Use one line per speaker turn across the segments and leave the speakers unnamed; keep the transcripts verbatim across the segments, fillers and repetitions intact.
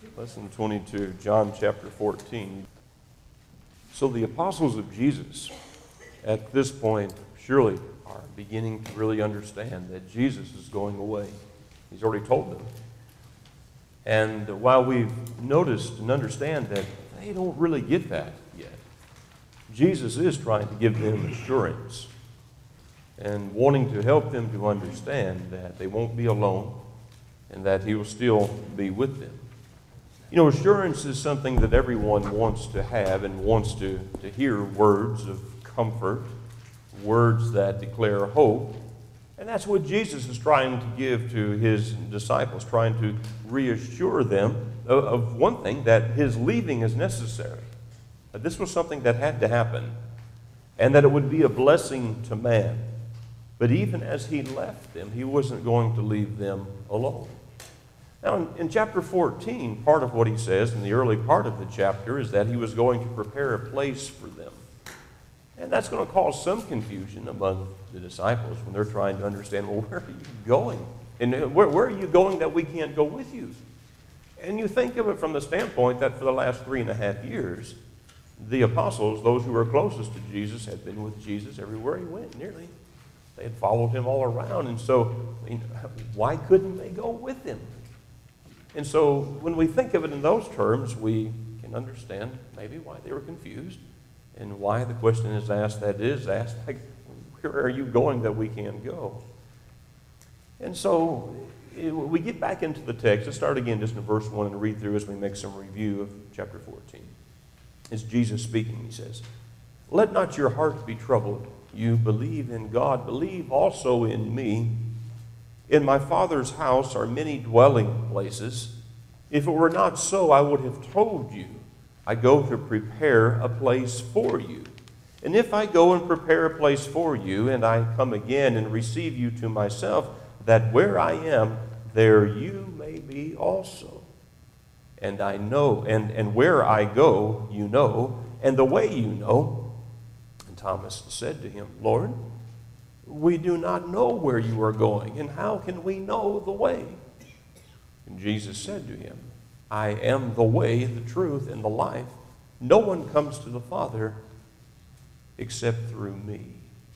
Lesson twenty-two, John chapter fourteen. So the apostles of Jesus, at this point, surely are beginning to really understand that Jesus is going away. He's already told them. And while we've noticed and understand that they don't really get that yet, Jesus is trying to give them assurance and wanting to help them to understand that they won't be alone and that He will still be with them. You know, assurance is something that everyone wants to have and wants to, to hear words of comfort, words that declare hope. And that's what Jesus is trying to give to His disciples, trying to reassure them of, of one thing, that His leaving is necessary. That this was something that had to happen, and that it would be a blessing to man. But even as He left them, He wasn't going to leave them alone. Now, in, in chapter fourteen, part of what He says in the early part of the chapter is that He was going to prepare a place for them. And that's going to cause some confusion among the disciples when they're trying to understand, well, where are you going? And where, where are you going that we can't go with you? And you think of it from the standpoint that for the last three and a half years, the apostles, those who were closest to Jesus, had been with Jesus everywhere He went, nearly. They had followed Him all around. And so, I mean, why couldn't they go with Him? And so when we think of it in those terms, we can understand maybe why they were confused and why the question is asked that is asked, like, where are you going that we can't go? And so we get back into the text. Let's start again just in verse one and read through as we make some review of chapter fourteen. It's Jesus speaking. He says, "Let not your heart be troubled. You believe in God. Believe also in me. In my Father's house are many dwelling places. If it were not so, I would have told you. I go to prepare a place for you. And if I go and prepare a place for you, and I come again and receive you to myself, that where I am, there you may be also. And I know, and, and where I go, you know, and the way you know." And Thomas said to Him, "Lord, we do not know where you are going, and how can we know the way?" And Jesus said to him, "I am the way, the truth, and the life. No one comes to the Father except through me."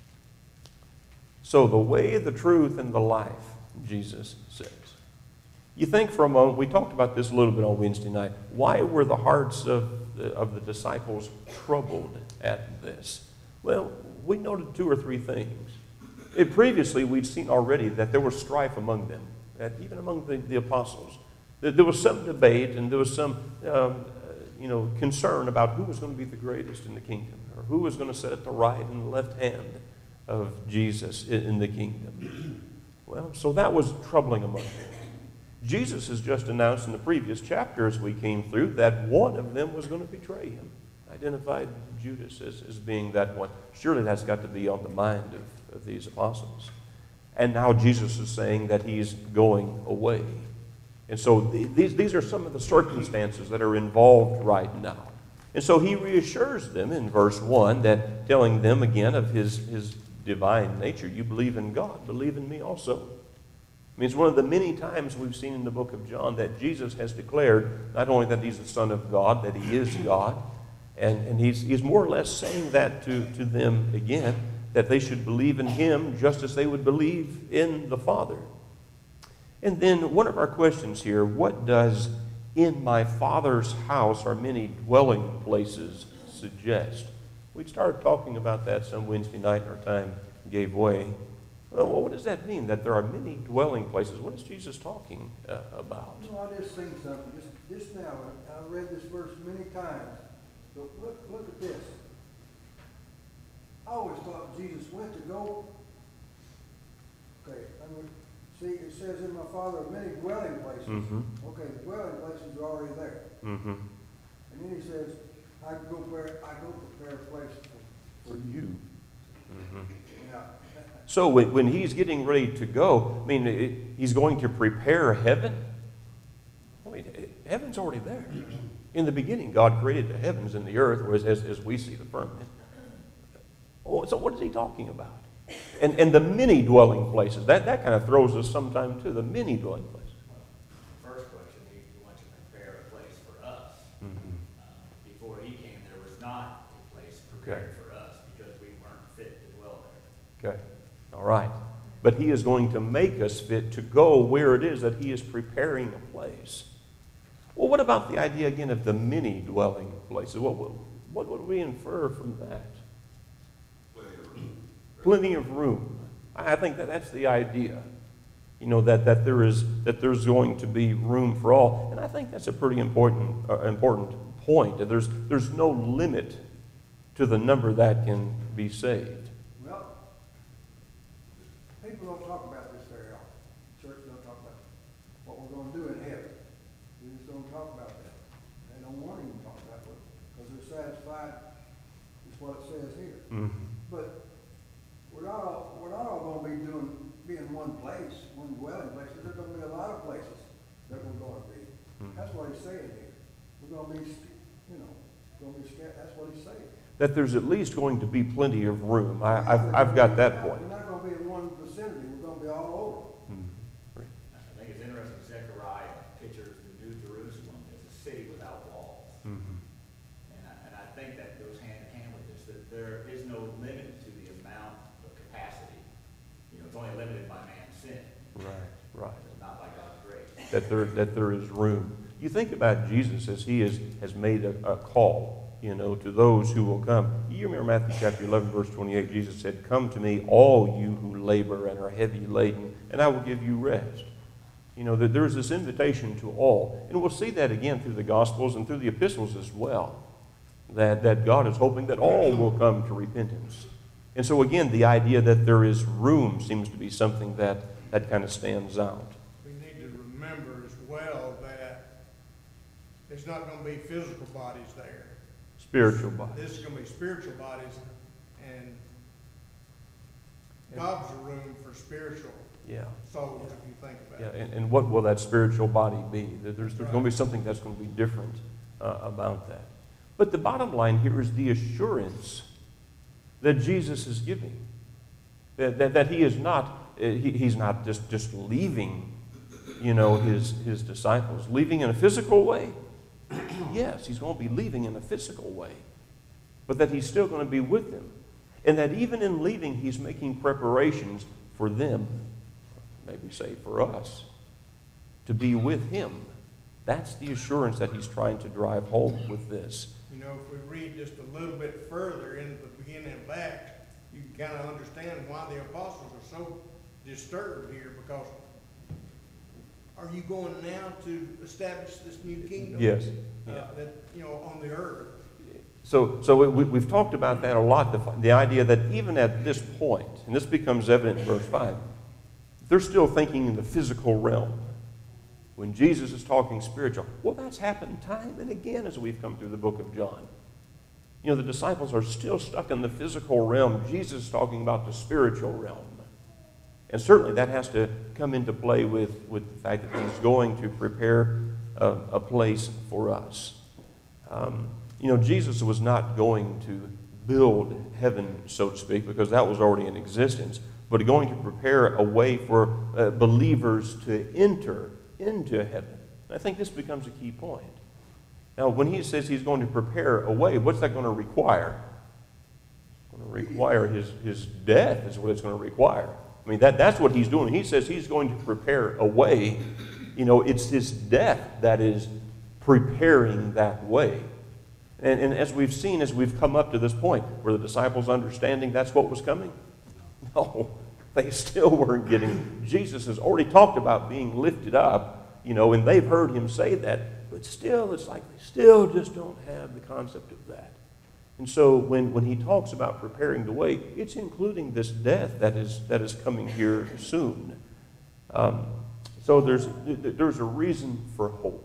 So the way, the truth, and the life, Jesus says. You think for a moment, we talked about this a little bit on Wednesday night. Why were the hearts of the, of the disciples troubled at this? Well, we noted two or three things. It, previously, we'd seen already that there was strife among them, that even among the, the apostles. That there was some debate and there was some um, you know, concern about who was going to be the greatest in the kingdom, or who was going to sit at the right and the left hand of Jesus in, in the kingdom. Well, so that was troubling among them. Jesus has just announced in the previous chapter as we came through that one of them was going to betray Him. Identified Judas as, as being that one. Surely that's got to be on the mind of, of these apostles. And now Jesus is saying that He's going away. And so th- these, these are some of the circumstances that are involved right now. And so He reassures them in verse one, that telling them again of His, his divine nature. You believe in God, believe in me also. I mean, it's one of the many times we've seen in the book of John that Jesus has declared not only that He's the Son of God, that He is God, and, and he's, he's more or less saying that to, to them again, that they should believe in Him just as they would believe in the Father. And then one of our questions here, what does "in my Father's house are many dwelling places" suggest? We started talking about that some Wednesday night, and our time gave way. Well, what does that mean, that there are many dwelling places? What is Jesus talking uh, about?
Well, I just seen something just, just now. I read this verse many times. But look, look at this. I always thought Jesus went to go. Okay, I mean, see, it says in my Father are many dwelling places.
Mm-hmm.
Okay, the dwelling places are already there.
Mm-hmm.
And then He says, I go prepare, I go prepare a place for,
For you. Mm-hmm.
Yeah.
So when, when He's getting ready to go, I mean, it, He's going to prepare heaven. I mean, it, heaven's already there. In the beginning, God created the heavens and the earth, as, as, as we see the firmament. Oh, so what is He talking about? And, and the many dwelling places, that, that kind of throws us sometime too, the many dwelling places.
First question, He wants to prepare a place prepared for us because we weren't fit to dwell there.
Okay. All right. But he is going to make us fit to go where it is that he is preparing a place. Well, what about the idea, again, of the many dwelling places? What, what, what would we infer from that?
Plenty of room.
Plenty of room. I think that that's the idea. You know, that, that, there is, that there's going to be room for all. And I think that's a pretty important, uh, important point. That there's, there's no limit to the number that can be saved.
Well, people don't talk about this very often. Church don't talk about what we're gonna do in heaven. We just don't talk about that. They don't want to even talk about it, because they're satisfied with what it says here.
Mm-hmm.
But we're not all, we're not all gonna be doing, be in one place, one dwelling place. There's gonna be a lot of places that we're gonna be.
Mhm.
That's what he's saying here. We're gonna be, you know, gonna be scared. That's what he's saying.
That there's at least going to be plenty of room. I, I've, I've got that point.
We're not gonna be in one vicinity. We're gonna be all
Mhm.
I think it's interesting, Zechariah pictures the New Jerusalem as a city without walls.
Mhm.
And I, and I think that goes hand in hand with this, that there is no limit to the amount of capacity. You know, it's only limited by man's sin.
Right, right.
It's not by God's grace.
That there, that there is room. You think about Jesus as he is, has made a, a call, you know, to those who will come. You remember Matthew chapter eleven, verse twenty-eight, Jesus said, "Come to me, all you who labor and are heavy laden, and I will give you rest." You know, that there is this invitation to all. And we'll see that again through the Gospels and through the epistles as well. That, that God is hoping that all will come to repentance. And so again, the idea that there is room seems to be something that, that kind of stands out.
We need to remember as well that there's not going to be physical bodies there.
Spiritual body.
This is going to be spiritual bodies, and God's a room for spiritual
Yeah.
souls, if you think about
Yeah,
it.
and, and what will that spiritual body be? There- There's, there's going to be something that's going to be different uh, about that. But the bottom line here is the assurance that Jesus is giving. That, that, that he is not, uh, he, he's not just, just leaving, you know, his, his disciples, leaving in a physical way. Yes, he's going to be leaving in a physical way. But that he's still going to be with them. And that even in leaving, he's making preparations for them, maybe say for us, to be with him. That's the assurance that he's trying to drive home with this.
You know, if we read just a little bit further in the beginning of Acts, you can kind of understand why the apostles are so disturbed here, because are you going now to establish this new kingdom?
Yes.
Uh,
Yeah.
that, you know, on the earth.
So, so we, we've talked about that a lot, the, the idea that even at this point, and this becomes evident in verse five, they're still thinking in the physical realm. When Jesus is talking spiritual, well, that's happened time and again as we've come through the book of John. You know, the disciples are still stuck in the physical realm. Jesus is talking about the spiritual realm. And certainly that has to come into play with, with the fact that he's going to prepare a, a place for us. Um, you know, Jesus was not going to build heaven, so to speak, because that was already in existence, but going to prepare a way for uh, believers to enter into heaven. I think this becomes a key point. Now, when he says he's going to prepare a way, what's that going to require? It's going to require his, his death is what it's going to require. I mean, that, that's what he's doing. He says he's going to prepare a way. You know, it's his death that is preparing that way. And, and as we've seen, as we've come up to this point, were the disciples understanding that's what was coming? No, they still weren't getting. Jesus has already talked about being lifted up, you know, and they've heard him say that, but still, it's like they still just don't have the concept of that. And so when, when he talks about preparing the way, it's including this death that is, that is coming here soon. Um, so there's, there's a reason for hope,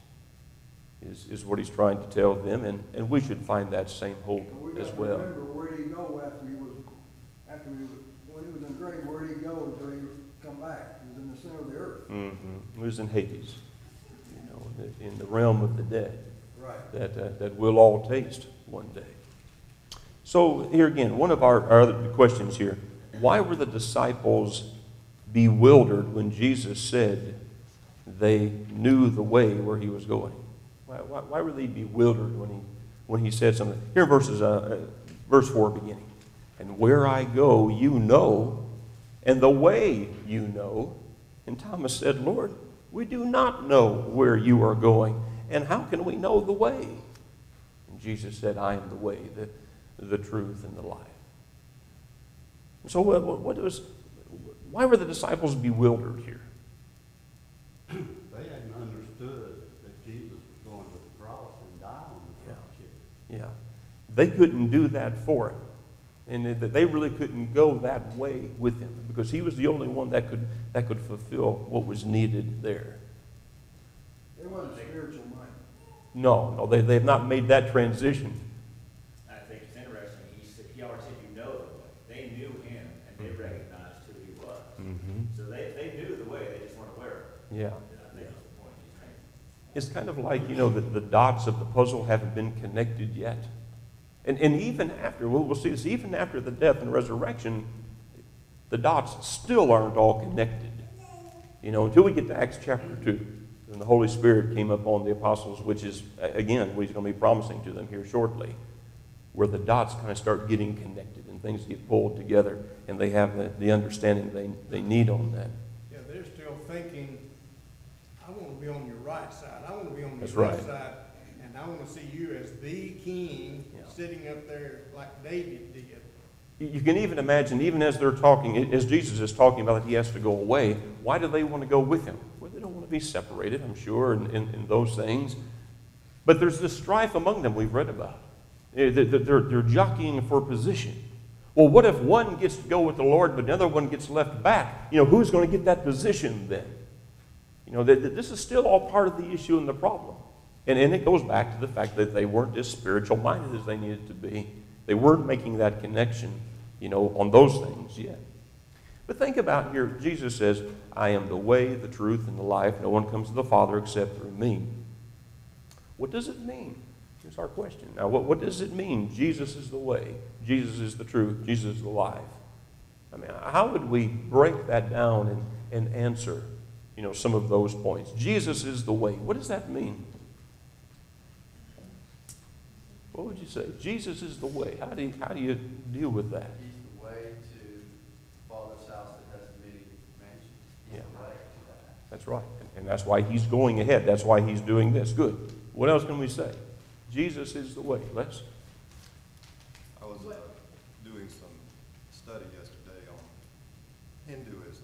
is, is what he's trying to tell them, and, and we should find that same hope
We
as
got to
well.
remember, where did he go after he was, after he was, when he was in the grave, where did he go until he come back? He was in the center of the earth.
Mm-hmm. It was in Hades, you know, in the, in the realm of the dead,
Right.
that, uh, that we'll all taste one day. So here again, one of our, our other questions here, why were the disciples bewildered when Jesus said they knew the way where he was going? Why, why, why were they bewildered when he, when he said something? Here in verses, uh, Verse four beginning. And where I go, you know, and the way you know. And Thomas said, Lord, we do not know where you are going, and how can we know the way? And Jesus said, I am the way, the, the truth, and the life. So what, what was, why were the disciples bewildered here?
They hadn't understood that Jesus was going to the cross and die on the cross yet.
Yeah. They couldn't do that for him. And that they really couldn't go that way with him because he was the only one that could, that could fulfill what was needed there.
They wasn't spiritual minded.
No, no, they, they've not made that transition.
I think it's interesting, he said, he already said, you know the way. They knew him, and they recognized who he was.
Mm-hmm.
So they, they knew the way, they just weren't aware of it.
Yeah.
And I think that's the point he's trying.
It's kind of like, you know, the, the dots of the puzzle haven't been connected yet. And, and even after, we'll, we'll see this, even after the death and resurrection, the dots still aren't all connected. You know, until we get to Acts chapter two, and the Holy Spirit came upon the apostles, which is, again, what he's going to be promising to them here shortly, where the dots kind of start getting connected and things get pulled together, and they have the, the understanding they, they need on that.
Yeah, they're still thinking, I want to be on your right side. I want to be on your
That's
left
right.
side. And I want to see you as the king
Yeah.
sitting up there like David did.
You can even imagine, even as they're talking, as Jesus is talking about that he has to go away, why do they want to go with him? Well, they don't want to be separated, I'm sure, and, and, and those things. But there's this strife among them we've read about. Eh, They're, they're, they're jockeying for position. Well, what if one gets to go with the Lord, but another one gets left back? You know, who's going to get that position then? You know, that, that this is still all part of the issue and the problem. And, and it goes back to the fact that they weren't as spiritual-minded as they needed to be. They weren't making that connection, you know, on those things yet. But think about here, Jesus says, I am the way, the truth, and the life. No one comes to the Father except through me. What does it mean? Here's our question. Now, what, what does it mean? Jesus is the way. Jesus is the truth. Jesus is the life. I mean, how would we break that down and, and answer, you know, some of those points? Jesus is the way. What does that mean? What would you say? Jesus is the way. How do you, how do you deal with that?
He's the way to Father's house that has many mansions. He's
Yeah.
the way to that.
That's right. And, and that's why he's going ahead. That's why he's doing this. Good. What else can we say? Jesus is the way. Let's.
I was uh, doing some study yesterday on Hinduism.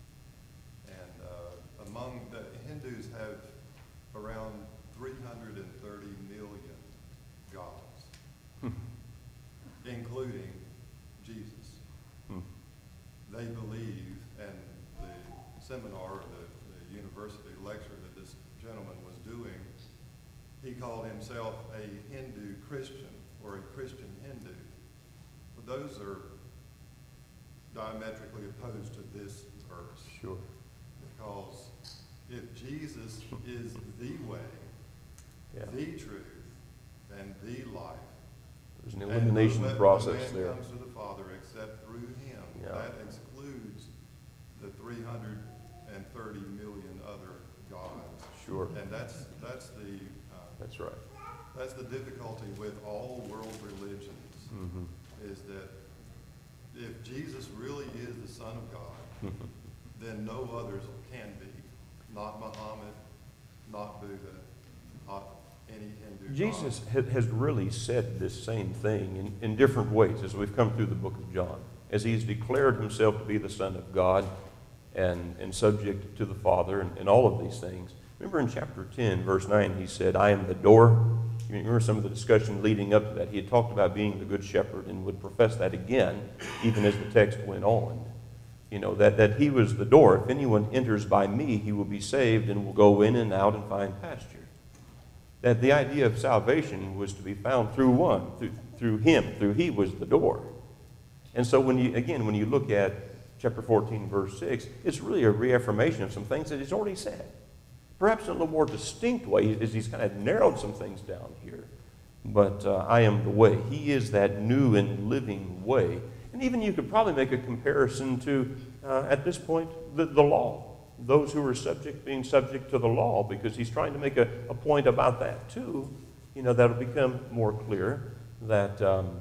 And uh, among the Hindus have around three hundred thirty million gods,
Hmm.
including Jesus.
Hmm.
They believe, and the seminar, the, the university lecture that this gentleman was doing, he called himself a Hindu Christian or a Christian Hindu. But those are diametrically opposed to this verse.
Sure.
Because if Jesus is the way,
Yeah.
the truth, and the life,
There's an
and
elimination
no man-
process
no man
there.
comes to the Father except through him.
Yeah.
That excludes the three hundred thirty million other gods.
Sure.
And that's, that's the, uh,
That's right.
that's the difficulty with all world religions,
Mm-hmm.
is that if Jesus really is the Son of God, then no others can be. Not Muhammad, not Buddha, not any Hindu god.
Jesus ha- has really said this same thing in, in different ways as we've come through the book of John, as he's declared himself to be the Son of God and, and subject to the Father and, and all of these things. Remember in chapter ten, verse nine, he said, I am the door. You remember some of the discussion leading up to that. He had talked about being the good shepherd and would profess that again, even as the text went on. You know, that, that he was the door. If anyone enters by me, he will be saved and will go in and out and find pasture. That the idea of salvation was to be found through one, through, through him, through he was the door. And so when you, again, when you look at chapter fourteen, verse six, it's really a reaffirmation of some things that he's already said. Perhaps in a little more distinct way, as he's kind of narrowed some things down here. But uh, I am the way. He is that new and living way. And even you could probably make a comparison to, uh, at this point, the, the law. Those who are subject, being subject to the law, because he's trying to make a, a point about that too. You know, that'll become more clear that um, he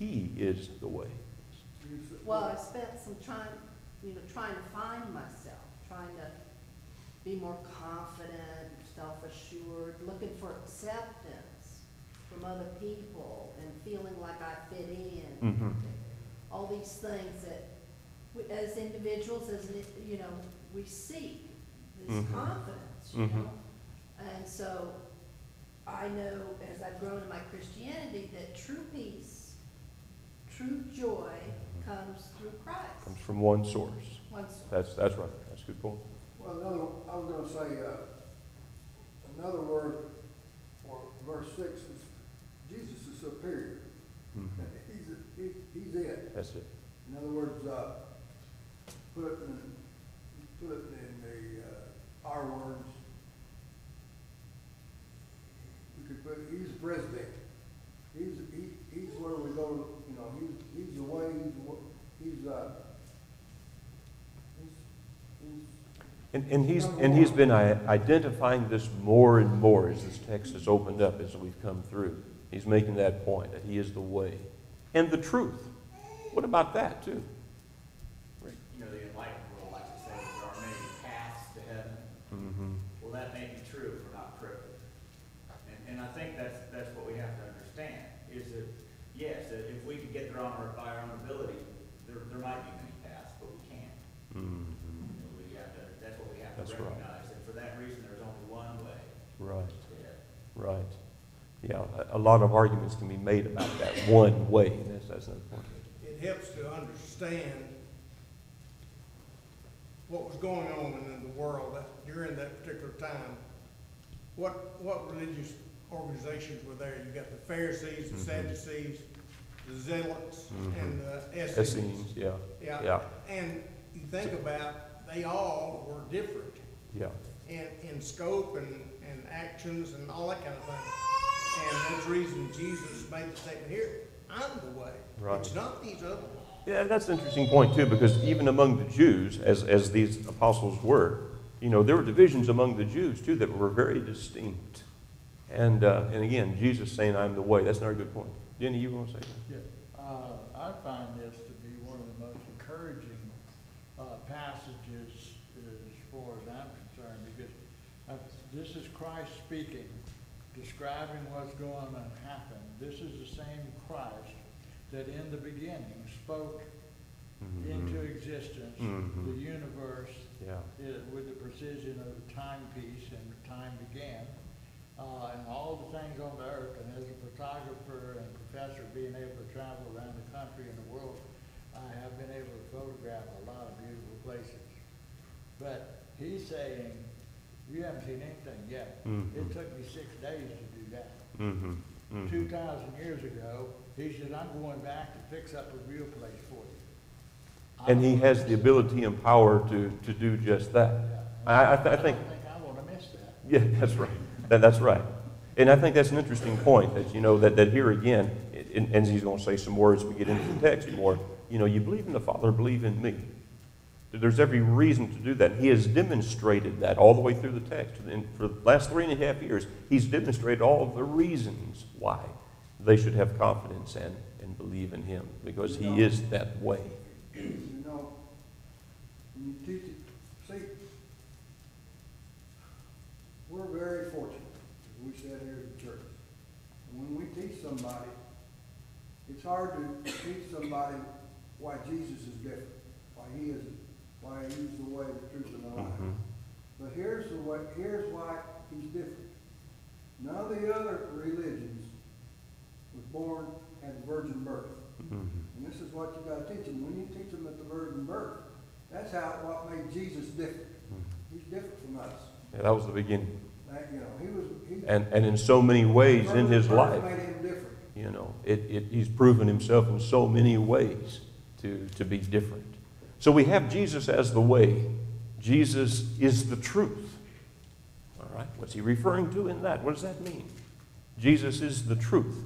he is the way.
You s-
Well, I spent some time, you know, trying to find myself, trying to be more confident, self-assured, looking for acceptance from other people and feeling like I fit in.
Mhm.
All these things that, we, as individuals, as, an- you know, we seek this
Mhm.
confidence, you
Mhm.
know? And so I know as I've grown in my Christianity that true peace, true joy comes through Christ.
Comes from one source.
One source.
That's, that's right. That's a good point.
Well, another, I was gonna say, uh, another word for verse six is, Jesus is superior.
Mhm.
He's, he, he's it.
That's it.
In other words, uh, put it in, put it in the, uh, our words. We could put, he's the president. He's, he, he's where we go, you know, he's, he's the way, he's, the wa- he's, uh, he's, he's
And, and he's, and he's been i- identifying this more and more as this text has opened up as we've come through. He's making that point, that he is the way and the truth. What about that, too?
You know, the enlightened world likes to say that there are many paths to heaven.
Mm-hmm.
Well, that may be true if we're not privileged. And, and I think that's, that's what we have to understand, is that, yes, that if we could get there on our, by our own ability, there, there might be many paths, but we can't.
Mm-hmm.
You know, we have to, that's what we have to
That's right.
recognize, and for that reason, there's only one way
Right,
to heaven.
right. Yeah, a, a lot of arguments can be made about that one way. And that's, that's another point.
It helps to understand what was going on in the world that, during that particular time. What, what religious organizations were there? You got the Pharisees, the
Mhm.
Sadducees, the Zealots,
Mhm.
and the Essenes.
Essenes, yeah,
Yeah.
yeah,
And you think about, they all were different
yeah.
in, in scope and, and actions and all that kind of thing. And that's the reason Jesus made the statement here, I'm the way.
Right.
It's not these other ones.
Yeah, that's an interesting point, too, because even among the Jews, as, as these apostles were, you know, there were divisions among the Jews, too, that were very distinct. And, uh, and again, Jesus saying, I'm the way. That's another good point. Jenny, you want to say that?
Yeah, uh, I find this to be one of the most encouraging, uh, passages as far as I'm concerned, because uh, this is Christ speaking, describing what's going to happen. This is the same Christ that in the beginning spoke
Mhm.
into existence
Mhm.
the universe
Yeah.
uh, with the precision of the timepiece, and time began, uh, and all the things on the earth. And as a photographer and professor, being able to travel around the country and the world, I have been able to photograph a lot of beautiful places. But he's saying, you haven't seen anything yet.
Mhm.
It took me six days to do that.
Mm-hmm. Mm-hmm.
Two thousand years ago, he said, I'm going back to fix up a real place for you.
And he has the ability and power to, to do just that. I, I, th- I think,
don't think I want to miss that.
yeah, that's right. That, that's right. And I think that's an interesting point, that, you know, that, that here again, and, and he's going to say some words as we get into the text more, you know, you believe in the Father, believe in me. There's every reason to do that. He has demonstrated that all the way through the text. And for the last three and a half years, he's demonstrated all of the reasons why they should have confidence and, and believe in him, because he is that way.
You know, when you teach it, see, we're very fortunate, as we said here at the church. And when we teach somebody, it's hard to teach somebody why Jesus is different, why he is, why he's the way, the truth, and the life.
Mhm.
But here's the way, here's why he's different. None of the other religions was born at a virgin birth.
Mhm.
And this is what you gotta teach them. When you teach them at the virgin birth, that's how, what made Jesus different. He's different from us.
Yeah, that was the beginning.
That, you know, he was, he.
And, and in so many ways in his
virgin birth
life,
made him different.
you know, it, it, he's proven himself in so many ways to, to be different. So we have Jesus as the way. Jesus is the truth. All right, what's he referring to in that? What does that mean? Jesus is the truth.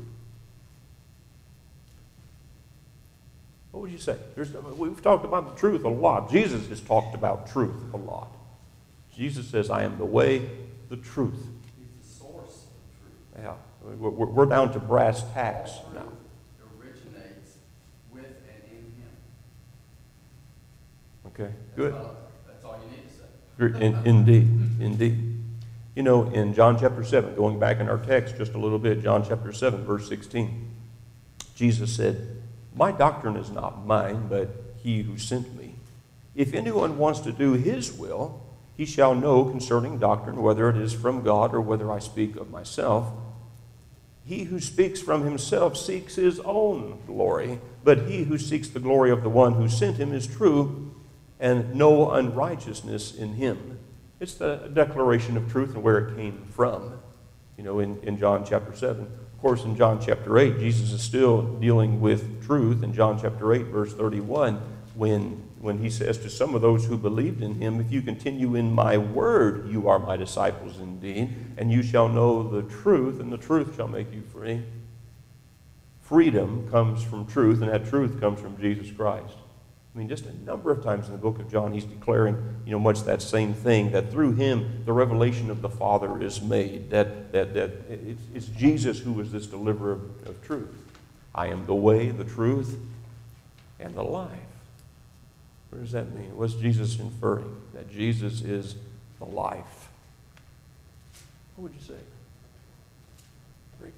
What would you say? There's, we've talked about the truth a lot. Jesus has talked about truth a lot. Jesus says, I am the way, the truth.
He's the source of truth.
Yeah, we're, we're we're down to brass tacks
All
now.
truth originates
Okay, good.
That's all- That's all you need to say.
In- Indeed, indeed. You know, in John chapter seven, going back in our text just a little bit, John chapter seven, verse sixteen, Jesus said, "My doctrine is not mine, but he who sent me. If anyone wants to do his will, he shall know concerning doctrine, whether it is from God or whether I speak of myself. He who speaks from himself seeks his own glory, but he who seeks the glory of the one who sent him is true, and no unrighteousness in him." It's the declaration of truth and where it came from, you know, in, in John chapter seven. Of course, in John chapter eight, Jesus is still dealing with truth. In John chapter eight, verse thirty-one, when, when he says to some of those who believed in him, "If you continue in my word, you are my disciples indeed, and you shall know the truth, and the truth shall make you free." Freedom comes from truth, and that truth comes from Jesus Christ. I mean, just a number of times in the book of John, he's declaring, you know, much that same thing, that through him, the revelation of the Father is made, that, that, that it's, it's Jesus who is this deliverer of, of truth. I am the way, the truth, and the life. What does that mean? What's Jesus inferring? That Jesus is the life. What would you say? Rick?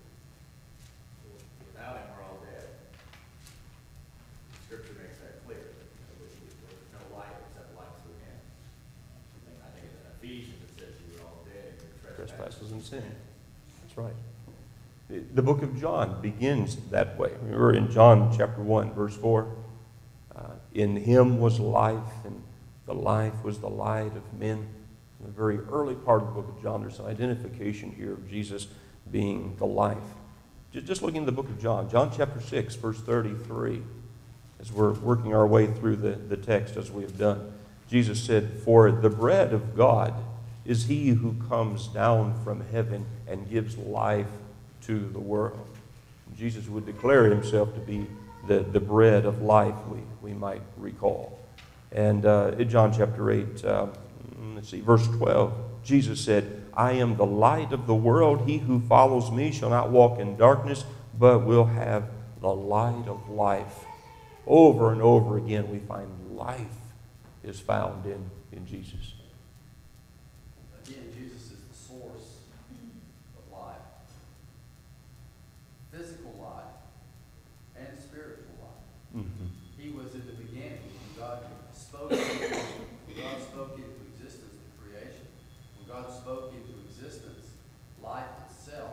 Without him, we're all dead. Scripture makes that clear. There's no light except light through him. I think, I think in Ephesians it says you were all dead in your
Trespasses and sin. That's right. The, the book of John begins that way. Remember in John chapter one, verse four, uh, in him was life, and the life was the light of men. In the very early part of the book of John, there's an identification here of Jesus being the life. Just, just looking at the book of John, John chapter six, verse thirty-three, as we're working our way through the, the text as we have done, Jesus said, "For the bread of God is he who comes down from heaven and gives life to the world." Jesus would declare himself to be the, the bread of life, we, we might recall. And uh, in John chapter eight, uh, let's see, verse twelve, Jesus said, "I am the light of the world. He who follows me shall not walk in darkness, but will have the light of life." Over and over again, we find life is found in, in Jesus.
Again, Jesus is the source of life. Physical life and spiritual life.
Mm-hmm.
He was in the beginning when God spoke, when God spoke into existence the creation. When God spoke into existence life itself,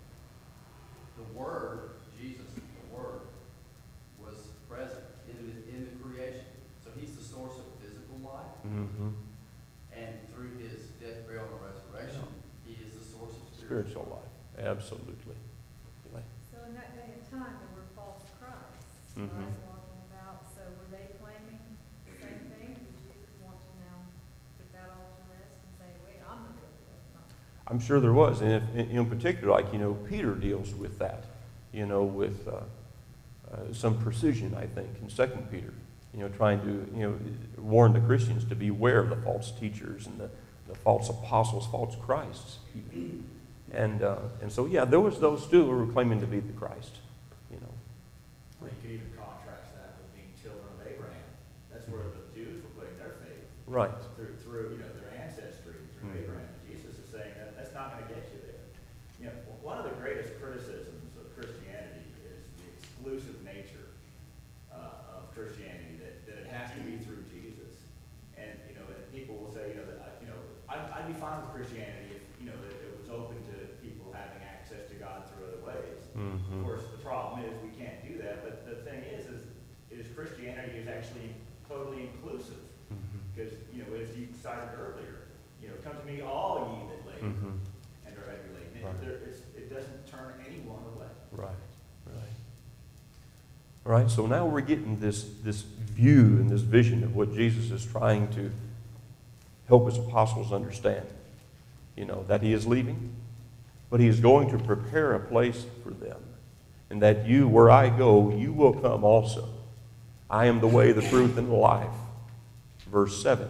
the Word, Jesus, the Word, was present in the, in the creation. So he's the source of physical life.
Mm-hmm.
And through his death, burial, and resurrection, he is the source of
Spiritual life, absolutely.
So in that day and time, there were false Christs,
Mhm.
right, walking about. So were they claiming the same thing? Did Jesus want to now put that all to rest and say, wait, I'm the real deal? No.
I'm sure there was, and if, in particular, like, you know, Peter deals with that, you know, with uh, uh, some precision, I think, in Second Peter, you know, trying to, you know, warn the Christians to beware of the false teachers and the, the false apostles, false Christs, even. And, uh, and so, yeah, there was those too who were claiming to be the Christ, you know.
Well, you could even contrast that with being children of Abraham. That's where the Jews were putting their faith.
Right.
Through, through, you know, their ancestry, through
Mhm.
Abraham. Jesus is saying that that's not going to get you there. You know, one of the greatest criticisms of Christianity is the exclusive nature uh, of Christianity, that, that it has to be through Jesus. And, you know, and people will say, you know, that, I- you know, I'd, I'd be fine with Christianity if, you know, that it was open to people having access to God through other ways.
Mhm.
Of course, the problem is we can't do that, but the thing is, is, is Christianity is actually totally inclusive.
Mhm.
Because, you know, as you cited earlier, you know, come to me all ye that labor
Mhm.
and are heavy laden. It,
Right.
there, it's, it doesn't turn anyone away.
Right, right. All right, so now we're getting this, this view and this vision of what Jesus is trying to help his apostles understand. You know, that he is leaving, but he is going to prepare a place for them. And that you, where I go, you will come also. I am the way, the truth, and the life. Verse seven.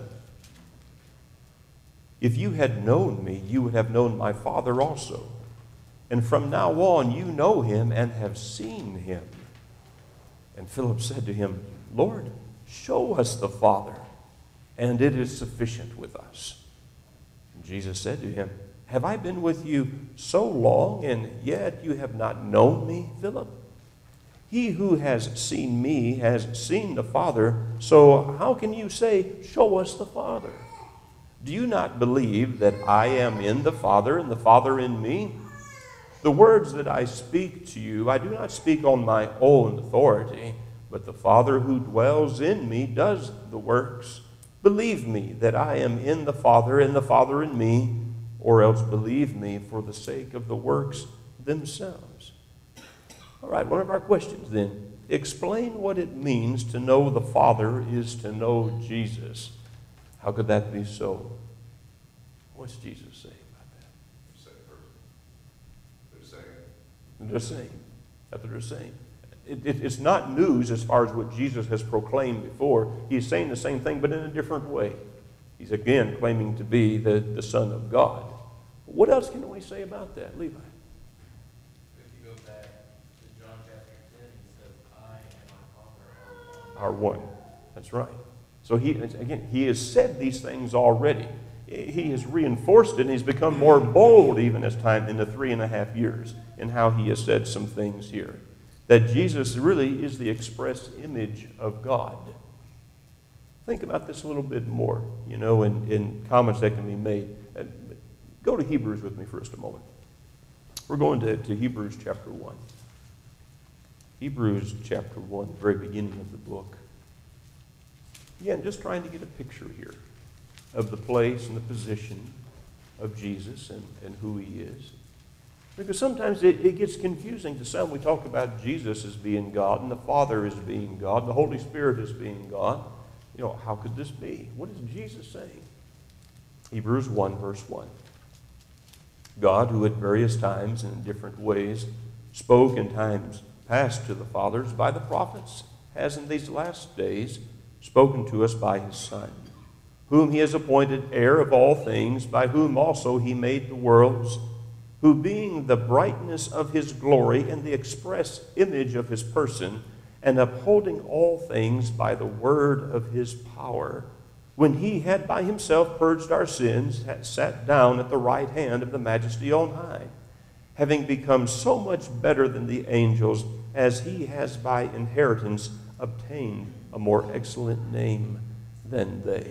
If you had known me, you would have known my Father also. And from now on you know him and have seen him. And Philip said to him, Lord, show us the Father, and it is sufficient with us. And Jesus said to him, have I been with you so long, and yet you have not known me, Philip? He who has seen me has seen the Father, so how can you say, show us the Father? Do you not believe that I am in the Father, and the Father in me? The words that I speak to you, I do not speak on my own authority, but the Father who dwells in me does the works. Believe me that I am in the Father, and the Father in me, or else believe me for the sake of the works themselves. All right, one of our questions then. Explain what it means to know the Father is to know Jesus. How could that be so? What's Jesus saying about that?
Same person. They're saying.
They're saying. That's what they're saying. It, it, it's not news as far as what Jesus has proclaimed before. He's saying the same thing, but in a different way. He's again claiming to be the, the Son of God. What else can we say about that, Levi?
If you go back to John chapter ten, he says, I and my Father
Are one. That's right. So he, again, he has said these things already. He has reinforced it, and he's become more bold even as time in the three and a half years in how he has said some things here. That Jesus really is the express image of God. Think about this a little bit more, you know, in, in comments that can be made. Go to Hebrews with me for just a moment. We're going to, to Hebrews chapter one. Hebrews chapter one, the very beginning of the book. Again, just trying to get a picture here of the place and the position of Jesus and, and who he is. Because sometimes it, it gets confusing to some. We talk about Jesus as being God and the Father as being God, the Holy Spirit as being God. You know, how could this be? What is Jesus saying? Hebrews one, verse one. God, who at various times and in different ways spoke in times past to the fathers by the prophets, has in these last days spoken to us by his Son, whom he has appointed heir of all things, by whom also he made the worlds, who being the brightness of his glory and the express image of his person, and upholding all things by the word of his power, when he had by himself purged our sins, had sat down at the right hand of the Majesty on high, having become so much better than the angels, as he has by inheritance obtained a more excellent name than they.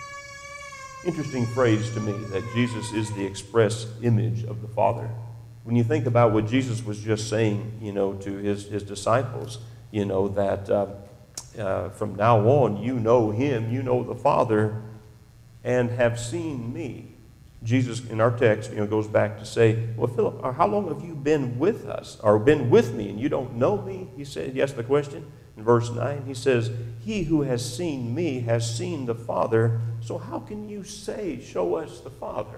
Interesting phrase to me, that Jesus is the express image of the Father. When you think about what Jesus was just saying, you know, to his, his disciples, you know, that uh, uh, from now on you know him, you know the Father, and have seen me. Jesus, in our text, you know, goes back to say, well, Philip, how long have you been with us, or been with me, and you don't know me? He said, he asked the question. In verse nine, he says, he who has seen me has seen the Father, so how can you say, show us the Father?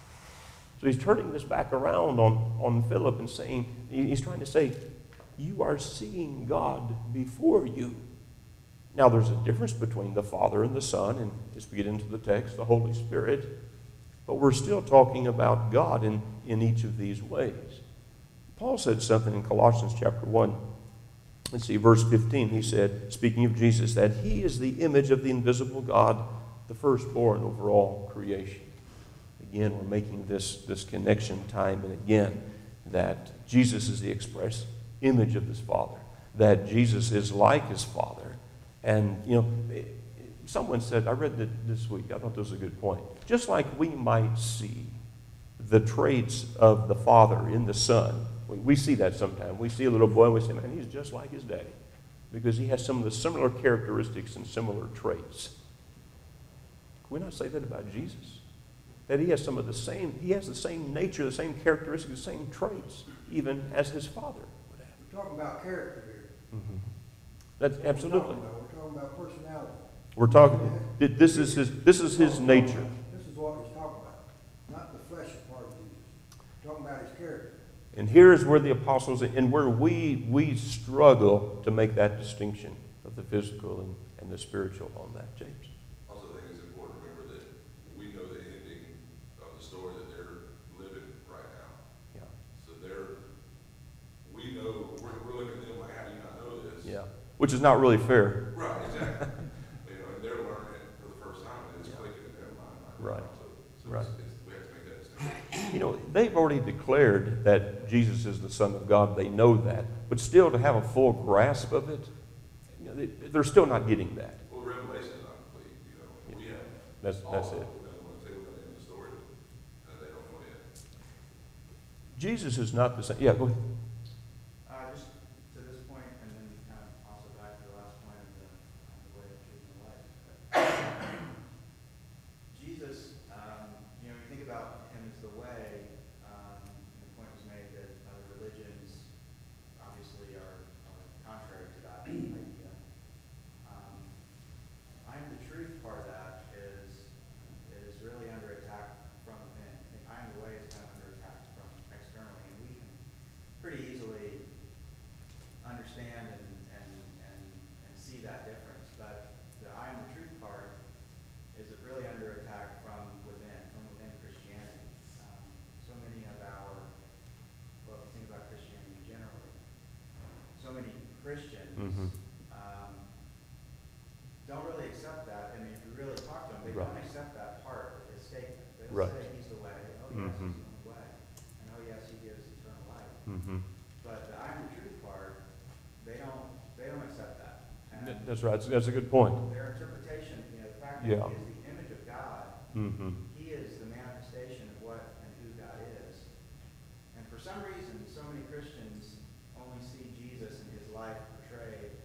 So he's turning this back around on, on Philip and saying, he's trying to say, you are seeing God before you. Now there's a difference between the Father and the Son, and as we get into the text, the Holy Spirit, but we're still talking about God in, in each of these ways. Paul said something in Colossians chapter one. Let's see, verse fifteen, he said, speaking of Jesus, that he is the image of the invisible God, the firstborn over all creation. Again, we're making this, this connection time and again, that Jesus is the express image of his Father, that Jesus is like his Father. And, you know, someone said, I read that this week, I thought this was a good point. Just like we might see the traits of the Father in the Son, we see that sometimes. We see a little boy and we say, man, he's just like his daddy, because he has some of the similar characteristics and similar traits. Can we not say that about Jesus? That he has some of the same, he has the same nature, the same characteristics, the same traits, even as his Father would have.
We're talking about character here.
Mm-hmm. That's
We're
absolutely.
talking about, we're talking about personality.
We're talking, this is his, this is his nature.
This is what he's talking about, not the fleshly part of Jesus. We're talking about his character.
And here's where the apostles, and where we we struggle to make that distinction of the physical and, and the spiritual on that, James.
Also, I think it's important to remember that we know the ending of the story that they're living right now.
Yeah.
So they're, we know, we're, we're looking at them like, how do you not know this?
Yeah. Which is not really fair.
Right, exactly. You know, and they're learning it for the first time, and
declared that Jesus is the Son of God, they know that. But still, to have a full grasp of it, you know, they, they're still not getting that.
Well, Revelation is not complete, you know. We have
That's, that's
all,
it.
we don't want to tell them the end of the story, and they don't know yet.
Jesus is not the same. Yeah, go ahead.
Uh, just to this point, and then kind of also back to the last point of the, of the way of choosing life. Jesus, um, you know, you think about him as the way, um, and the point was made that other religions obviously are, are contrary to that idea. Um, I am the truth part of that is, is really under attack from within. I think I am the way is kind of under attack from externally, and we can pretty easily understand and, and, and, and see that difference. But the I am the truth part is really under attack from within, from within Christianity. Um, so many of our, well, if you think about Christianity generally, so many Christians
Mhm.
um, don't really accept that. I mean, if you really talk to them, they
Right.
don't accept that part of his statement. They'll
Right.
say he's the way. Oh, yes,
Mhm.
he's the only way. And oh, yes, he gives eternal life.
Mm-hmm.
But the I am the truth part, they don't, they don't accept that. And
That's right. That's, that's a good point.
their interpretation, you know, the fact that
Yeah.
he is the image of God,
Mm-hmm.
he is the manifestation of what and who God is. And for some reason, so many Christians only see Jesus and his life portrayed.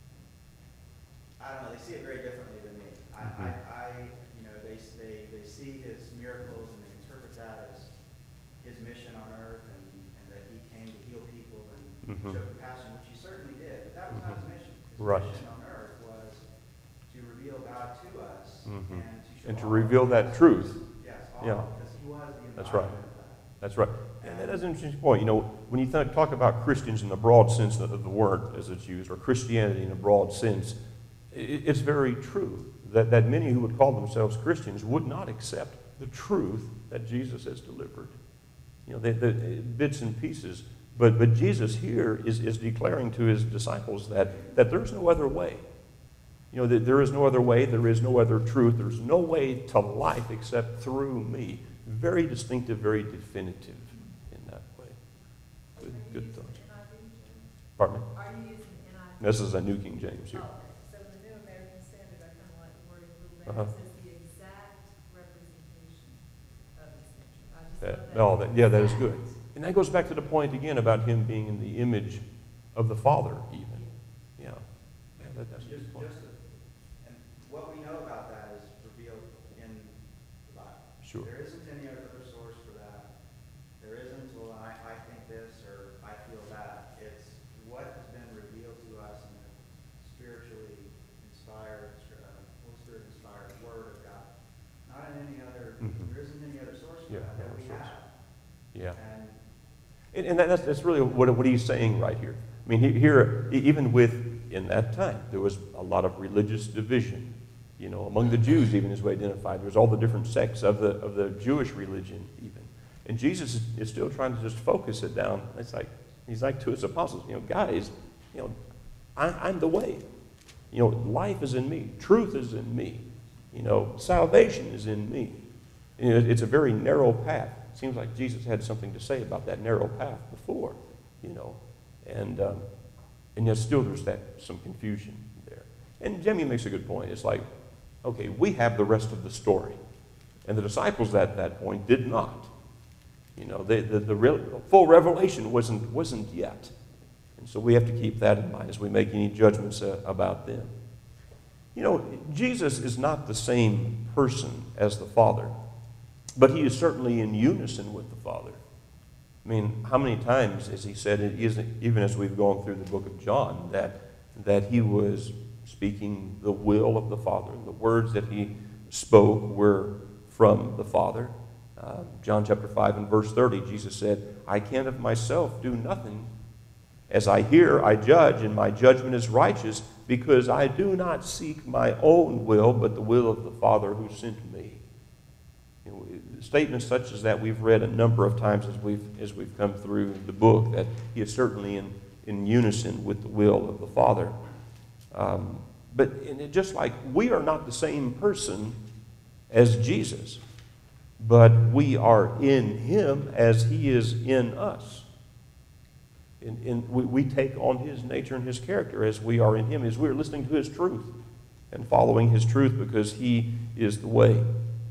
I don't know, they see it very differently than me. I,
Mhm.
I, I, you know, they, they, they see his miracles and they interpret that as his mission on earth and, and that he came to heal people and
Mhm.
show compassion, which he certainly did. But that was not his mission. His
Right.
mission on earth was to reveal God to us
Mhm.
and to show
And to
all
reveal
of
that
us-
truth.
Yes, all
Yeah.
because he was the
That's right.
embodiment of that.
That's right. And that is an interesting point. You know, when you th- talk about Christians in the broad sense of the word as it's used, or Christianity in a broad sense, it, it's very true that, that many who would call themselves Christians would not accept the truth that Jesus has delivered. You know, the, the bits and pieces. But, but Jesus here is, is declaring to his disciples that, that there's no other way. You know, that there is no other way, there is no other truth, there's no way to life except through me. Very distinctive, very definitive in that way. Good, good thoughts. Pardon me?
Are you using N I V?
This is a New King James here.
Oh, okay. So the New American Standard, I kind of like the wording a little
Uh-huh.
better. It says the exact representation of the scripture. I just
That,
love that.
oh, that, yeah, that is
Exact.
good. And that goes back to the point again about him being in the image of the Father, even. Yeah. Yeah, that, that's a
Just,
good point.
just, a- and what we know about that is revealed in the Bible.
Sure.
There isn't any other source for that. There isn't, well, I, I think this or I feel that. It's what has been revealed to us in the spiritually inspired, uh, Holy Spirit inspired Word of God. Not in any other,
Mhm.
there isn't any other source for
Yeah,
that that
no
we
source.
have.
Yeah.
And
And, and that, that's, that's really what, what he's saying right here. I mean, he, here, e- even with, in that time, there was a lot of religious division, you know, among the Jews even as we identified. There was all the different sects of the, of the Jewish religion even. And Jesus is, is still trying to just focus it down. It's like, he's like to his apostles, you know, guys, you know, I, I'm the way. You know, life is in me. Truth is in me. You know, salvation is in me. You know, it's a very narrow path. Seems like Jesus had something to say about that narrow path before, you know, and um, and yet still there's that some confusion there. And Jimmy makes a good point. It's like, okay, we have the rest of the story, and the disciples at that point did not. You know, they, the the real, full revelation wasn't wasn't yet, and so we have to keep that in mind as we make any judgments uh, about them. You know, Jesus is not the same person as the Father. But he is certainly in unison with the Father. I mean, how many times has he said, it isn't, even as we've gone through the book of John, that, that he was speaking the will of the Father. The words that he spoke were from the Father. Uh, John chapter five and verse thirty, Jesus said, I can of myself do nothing. As I hear, I judge, and my judgment is righteous, because I do not seek my own will, but the will of the Father who sent me. You know, statements such as that we've read a number of times as we've as we've come through the book, that he is certainly in, in unison with the will of the Father. Um, but and it, just like we are not the same person as Jesus. but we are in him as he is in us. In, in, we, we take on his nature and his character as we are in him, as we are listening to his truth and following his truth because he is the way.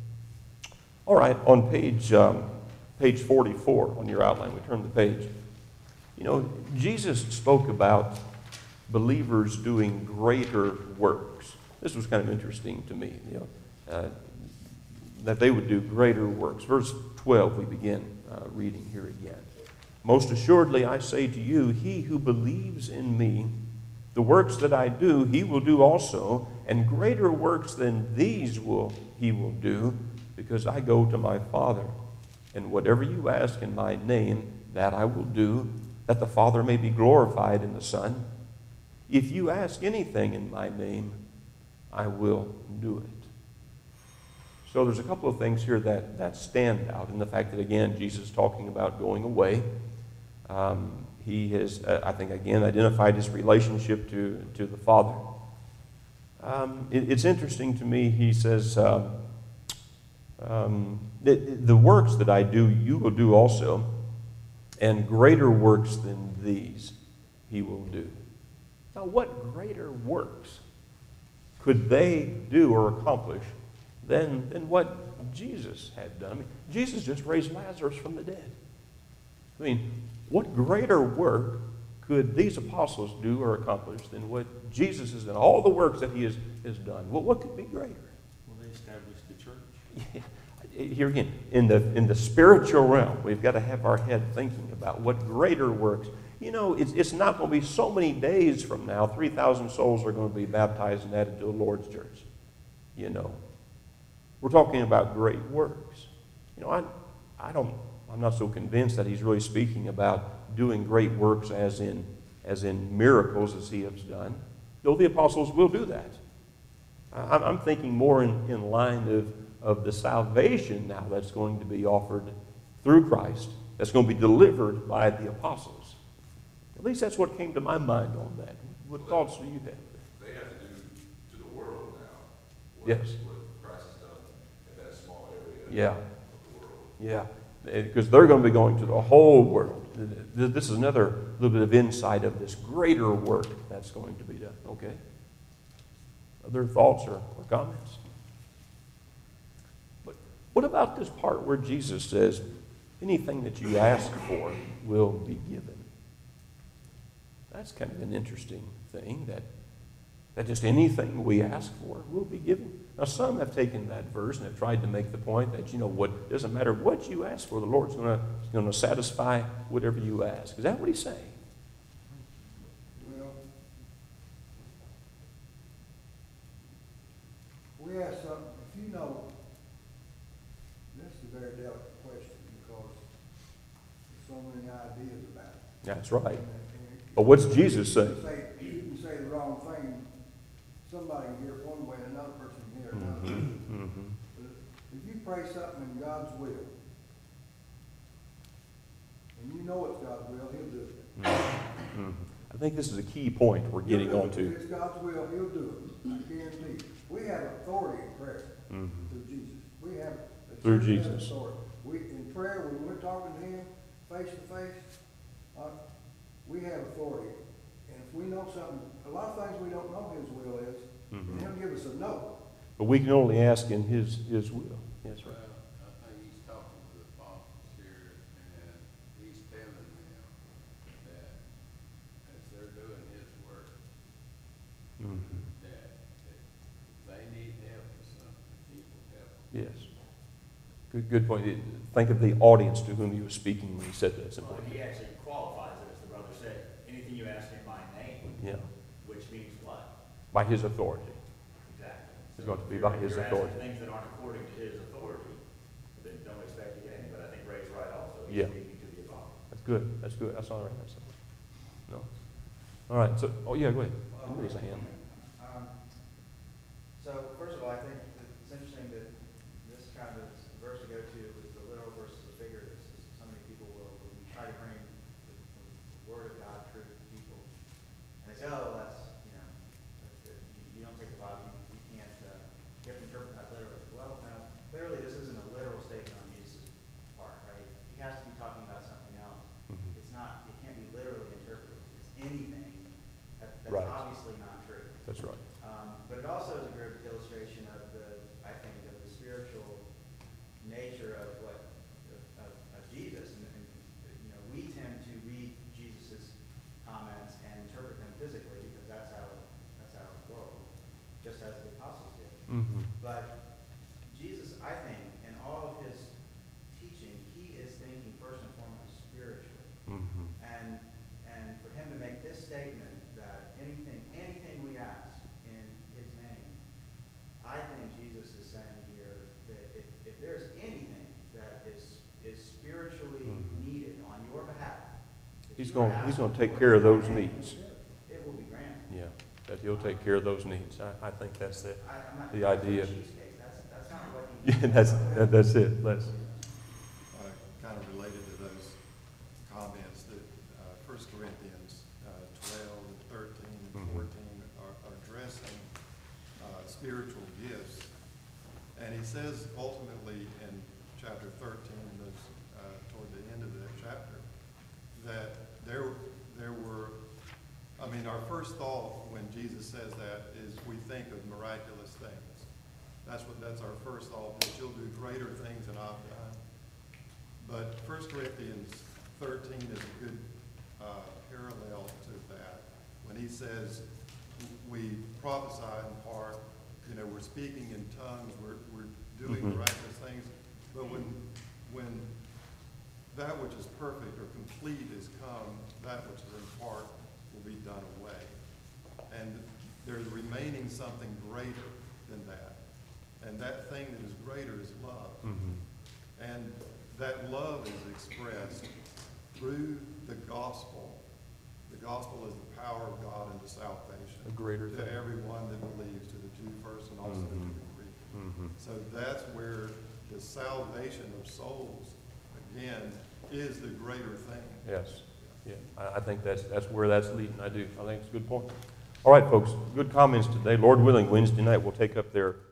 All right, on page, um, page forty-four on your outline, we turn the page. You know, Jesus spoke about believers doing greater works. This was kind of interesting to me, you know, uh, that they would do greater works. Verse twelve, we begin uh, reading here again. Most assuredly, I say to you, he who believes in me, the works that I do, he will do also, and greater works than these will he will do, because I go to my Father. And whatever you ask in my name, that I will do, that the Father may be glorified in the Son. If you ask anything in my name, I will do it. So there's a couple of things here that, that stand out in the fact that, again, Jesus is talking about going away. Um, he has, uh, I think, again, identified his relationship to, to the Father. Um, it, it's interesting to me, he says, uh, um, the, the works that I do, you will do also, and greater works than these he will do. Now, what greater works could they do or accomplish than, than what Jesus had done? I mean, Jesus just raised Lazarus from the dead. I mean, what greater work could these apostles do or accomplish than what Jesus has done? All the works that he has, has done. Well, what could be greater?
Well, they established the church.
Here again, in the, in the spiritual realm, we've got to have our head thinking about what greater works. You know, it's, it's not going to be so many days from now, three thousand souls are going to be baptized and added to the Lord's church. You know, we're talking about great works. You know, I, I don't, I'm not so convinced that he's really speaking about doing great works as in, as in miracles as he has done, though the apostles will do that. I'm, I'm thinking more in, in line of, of the salvation now that's going to be offered through Christ, that's going to be delivered by the apostles. At least that's what came to my mind on that. What well, thoughts do you have?
They have to do to the world now what,
yes.
what Christ has done in that small area
yeah.
of the world.
Yeah, because they're going to be going to the whole world. This is another little bit of insight of this greater work that's going to be done. Okay? Other thoughts or, or comments? But what about this part where Jesus says, anything that you ask for will be given? That's kind of an interesting thing, that, that just anything we ask for will be given. Now, some have taken that verse and have tried to make the point that, you know, what doesn't matter what you ask for, the Lord's going to going to satisfy whatever you ask. Is that what he's saying?
Well, we ask something, if you know, this is a very delicate question because there's so many ideas about it.
That's right.
And,
But what's Jesus saying?
You say, you can say the wrong thing, somebody can hear it one way and another person can hear it another way.
Mm-hmm. Mm-hmm.
But if you pray something in God's will, and you know it's God's will, he'll do it.
Mm-hmm. I think this is a key point we're getting
He'll do
onto.
it. If it's God's will, he'll do it. I guarantee you. We have authority in prayer
Mm-hmm.
through Jesus. We have the
Through
church has
Jesus.
authority. We, in prayer, when we're talking to him face to face, uh, we have authority. And if we know something, a lot of things we don't know his will is,
Mm-hmm.
and he'll give us a no.
But we can only ask in his, his will. Yes,
Well,
right.
I think he's talking to the apostles here, and he's telling them that as they're doing his work,
Mm-hmm.
that, that they need help with something, he will help them.
Yes. Good, good point. Think of the audience to whom he was speaking when he said that. It's
Well,
important.
he actually qualifies it, as the brother said, anything you ask in my name,
Yeah.
which means what?
By his authority.
Exactly.
It's going to be by his
If you're
authority.
asking things that aren't according to his authority, then don't expect to get any. But I think Ray's right also. He's
Yeah.
speaking to the apostle.
That's good. That's good. That's all right. That's all right. No. All right. So, oh yeah, go ahead.
Well,
Raise a hand.
Um, so, first of all, I think that it's interesting that this kind of verse to go to is the literal versus the figurative. So many people will, will try to bring the, the word of God true to people. And they say, oh, that's, you know, that's good. You, you don't take the Bible, you, you can't, uh, you have to interpret that literally. Well, now, clearly this isn't a literal statement on
He's going, he's going to take care of those needs.
It will be granted.
Yeah, that he'll take care of those needs. I, I think that's the,
I, I'm not.
the idea.
Cheesecake, that's, that's not what he.
Yeah, that's, that, that's it. Les.
Uh, kind of related to those comments that uh, First Corinthians uh, twelve and thirteen and
Mhm.
fourteen are, are addressing uh, spiritual gifts. And he says ultimately in chapter thirteen, those, uh, toward the end of that chapter, that there, there were, I mean, our first thought when Jesus says that is we think of miraculous things. That's what, that's our first thought, that you'll do greater things than I've done. But First Corinthians thirteen is a good uh, parallel to that. When he says we prophesy in part, you know, we're speaking in tongues, we're, we're doing
Mhm.
miraculous things. But when, when that which is perfect or complete is come, that which is in part will be done away. And there's remaining something greater than that. And that thing that is greater is love.
Mhm.
And that love is expressed through the gospel. The gospel is the power of God into salvation.
A greater
To
thing.
everyone that believes, to the Jew first and also to
Mhm.
the Greek.
Mhm.
So that's where the salvation of souls, again, is the greater thing.
Yes. Yeah, I, I think that's, that's where that's leading. I do. I think it's a good point. All right, folks, good comments today. Lord willing, Wednesday night we'll take up their